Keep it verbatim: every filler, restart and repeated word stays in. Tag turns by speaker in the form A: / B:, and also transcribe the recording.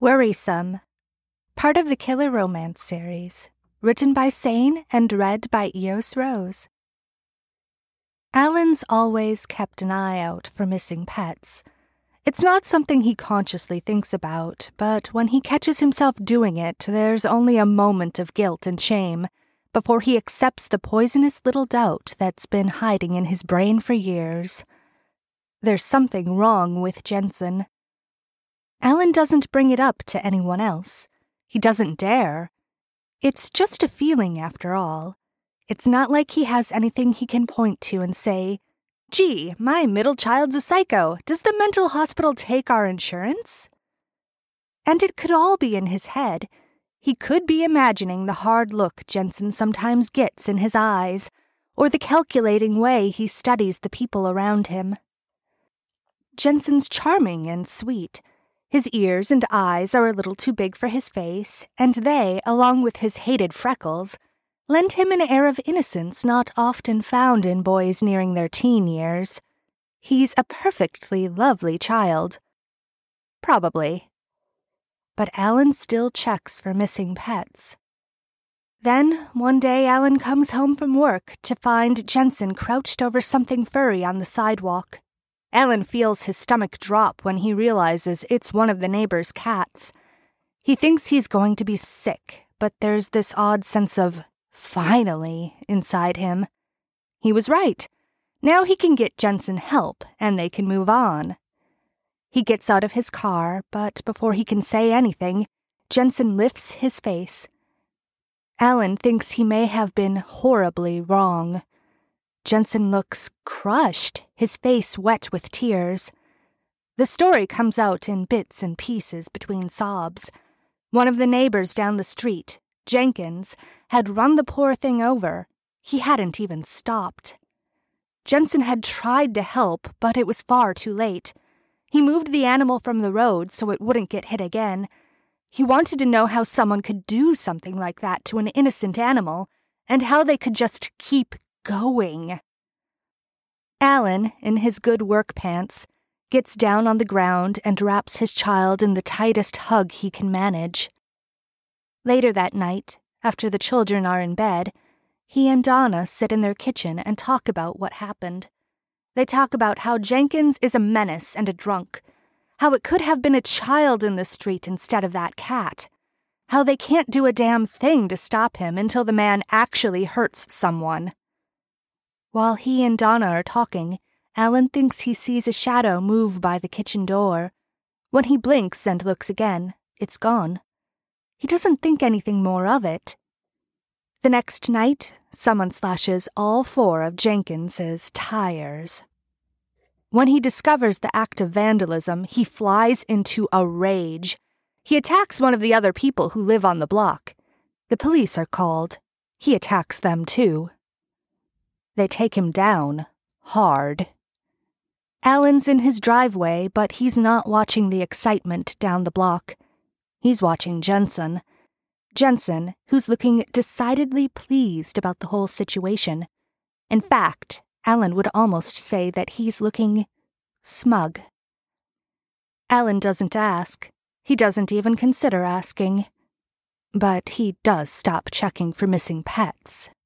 A: Worrisome, part of the Killer Romance series, written by Sane and read by Eos Rose. Alan's always kept an eye out for missing pets. It's not something he consciously thinks about, but when he catches himself doing it, there's only a moment of guilt and shame before he accepts the poisonous little doubt that's been hiding in his brain for years. There's something wrong with Jensen. Alan doesn't bring it up to anyone else. He doesn't dare. It's just a feeling, after all. It's not like he has anything he can point to and say, "Gee, my middle child's a psycho. Does the mental hospital take our insurance?" And it could all be in his head. He could be imagining the hard look Jensen sometimes gets in his eyes, or the calculating way he studies the people around him. Jensen's charming and sweet. His ears and eyes are a little too big for his face, and they, along with his hated freckles, lend him an air of innocence not often found in boys nearing their teen years. He's a perfectly lovely child. Probably. But Alan still checks for missing pets. Then, one day Alan comes home from work to find Jensen crouched over something furry on the sidewalk. Alan feels his stomach drop when he realizes it's one of the neighbor's cats. He thinks he's going to be sick, but there's this odd sense of finally inside him. He was right. Now he can get Jensen help, and they can move on. He gets out of his car, but before he can say anything, Jensen lifts his face. Alan thinks he may have been horribly wrong. Jensen looks crushed, his face wet with tears. The story comes out in bits and pieces between sobs. One of the neighbors down the street, Jenkins, had run the poor thing over. He hadn't even stopped. Jensen had tried to help, but it was far too late. He moved the animal from the road so it wouldn't get hit again. He wanted to know how someone could do something like that to an innocent animal, and how they could just keep going. Alan, in his good work pants, gets down on the ground and wraps his child in the tightest hug he can manage. Later that night, after the children are in bed, he and Donna sit in their kitchen and talk about what happened. They talk about how Jenkins is a menace and a drunk, how it could have been a child in the street instead of that cat, how they can't do a damn thing to stop him until the man actually hurts someone. While he and Donna are talking, Alan thinks he sees a shadow move by the kitchen door. When he blinks and looks again, it's gone. He doesn't think anything more of it. The next night, someone slashes all four of Jenkins's tires. When he discovers the act of vandalism, he flies into a rage. He attacks one of the other people who live on the block. The police are called. He attacks them too. They take him down, hard. Alan's in his driveway, but he's not watching the excitement down the block. He's watching Jensen. Jensen, who's looking decidedly pleased about the whole situation. In fact, Alan would almost say that he's looking smug. Alan doesn't ask. He doesn't even consider asking. But he does stop checking for missing pets.